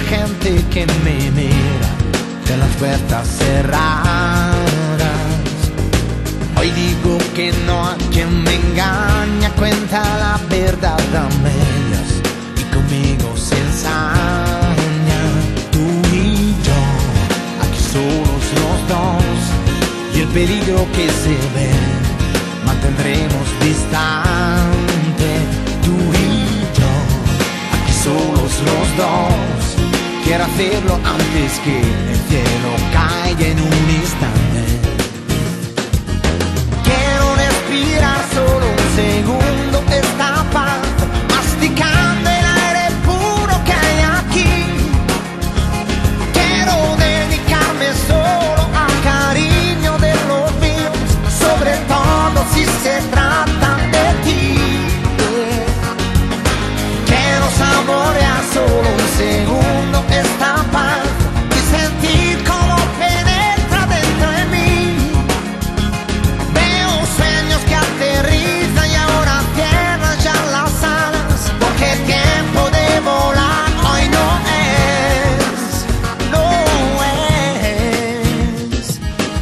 gente que me mira de las puertas cerradas. Hoy digo que no a quien me engaña, cuenta la verdad a medias y conmigo se ensaña. Tú y yo, aquí solos los dos, y el peligro que se ve mantendremos distante. Tú y yo, aquí solos los dos, quiero hacerlo antes que el cielo caiga en un instante. Quiero respirar solo un segundo esta paz, masticando el aire puro que hay aquí. Quiero dedicarme solo al cariño de los míos, sobre todo si se trata de ti. Quiero saborear solo un segundo esta paz y sentir cómo penetra dentro de mí. Veo sueños que aterrizan y ahora cierran ya las alas, porque tiempo de volar hoy no es, no es.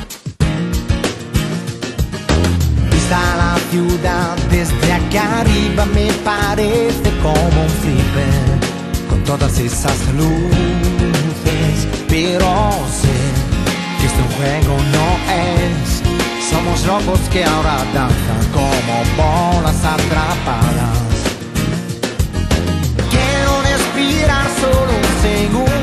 Vista la ciudad desde aquí arriba me parece como un flipper, con todas esas luces, pero sé que este un juego no es. Somos robots que ahora danzan como bolas atrapadas. Quiero respirar solo un segundo